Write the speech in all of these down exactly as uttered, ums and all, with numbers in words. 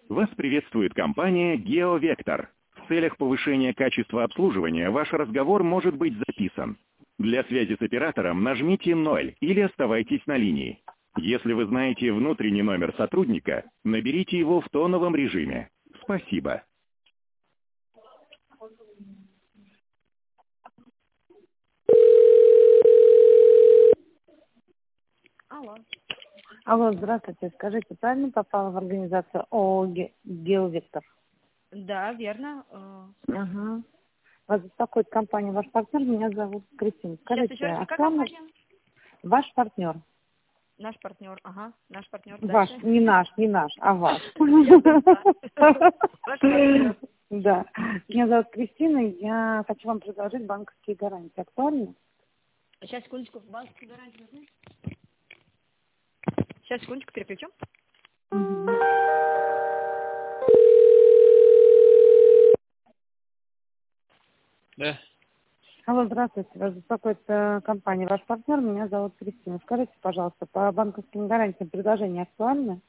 Вас приветствует компания GeoVector. В целях повышения качества обслуживания ваш разговор может быть записан. Для связи с оператором нажмите ноль или оставайтесь на линии. Если вы знаете внутренний номер сотрудника, наберите его в тоновом режиме. Спасибо. Алло. Алло, здравствуйте. Скажите, правильно попала в организацию ООО «Ге- «Геовектор»? Да, верно. Э, Ага. Вас беспокоит компания «Ваш партнер». Меня зовут Кристина. Сейчас Скажите, еще раз, какая актуально компания? ваш партнер? Наш партнер, ага, наш партнер. Ваш, Дальше. не наш, не наш, а ваш. Я поняла. Ваш партнер. Да. Меня зовут Кристина. Я хочу вам предложить банковские гарантии. Актуально? Сейчас, секундочку, банковские гарантии нужны? Сейчас, секундочку, переключу. Мгм. Да. Алло, здравствуйте. Вас беспокоит э, компания «Ваш партнер». Меня зовут Кристина. Скажите, пожалуйста, по банковским гарантиям предложение актуально?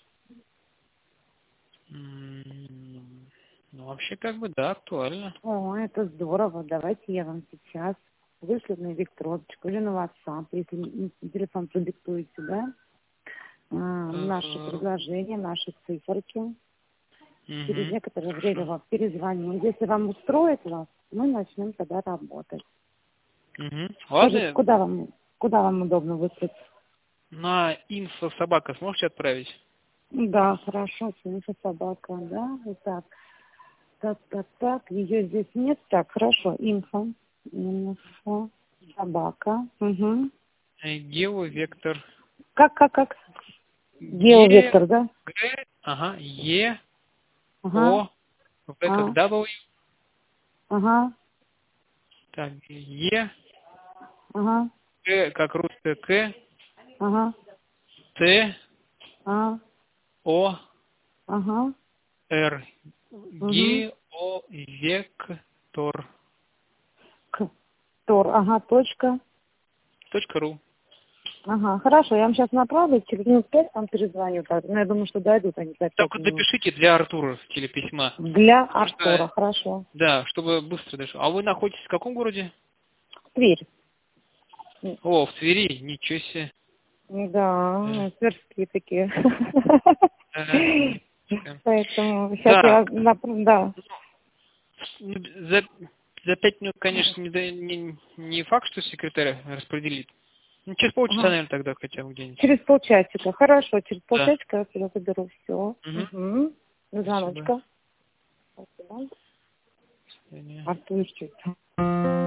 М, Ну, вообще, как бы, да, актуально. О, это здорово. Давайте я вам сейчас вышлю на электроночку или на WhatsApp, если м, телефон продиктуете, да? А, наши Э, предложения, наши циферки. Через мгм, некоторое время Хорошо. вам перезвоню. Если вам устроит вас, мы начнем тогда работать. Мгм. Скажите, Ладно, куда вам, куда вам удобно выслать? на инфо собака сможете отправить? Да, хорошо, Синюша собака, да, вот так. Так, так, так, ее здесь нет. Так, хорошо, инфо, инфо, собака, угу. Э, Геовектор. Как, как, как? Е, Геовектор, да? Г, ага, Е, Ага, О, В как а, W, ага, так, Е, ага, К как русская К, ага, Т, а, О, ага, Р. угу. Геовектор. К, Тор, ага, точка. Точка ру. Ага, хорошо, я вам сейчас направлю, через минут пять вам перезвоню. Так, ну, я думаю, что дойдут они за пять Только минут. допишите для Артура телеписьма. Для Потому Артура, что, хорошо. да, чтобы быстро дошло. А вы находитесь в каком городе? Тверь. О, в Твери, ничего себе. Э, Да, тверские такие. э, ничего. Поэтому сейчас я Так, направлю, да. ну, за, за пять минут, конечно, не, да- не, не факт, что секретарь распределит. Ну, через полчаса, Ага. наверное, тогда хотя бы где-нибудь. Через полчасика. Хорошо, через Да. полчасика я тебя заберу. Все. Угу. Угу. До Спасибо. звоночка. Спасибо. До свидания. Артурчик.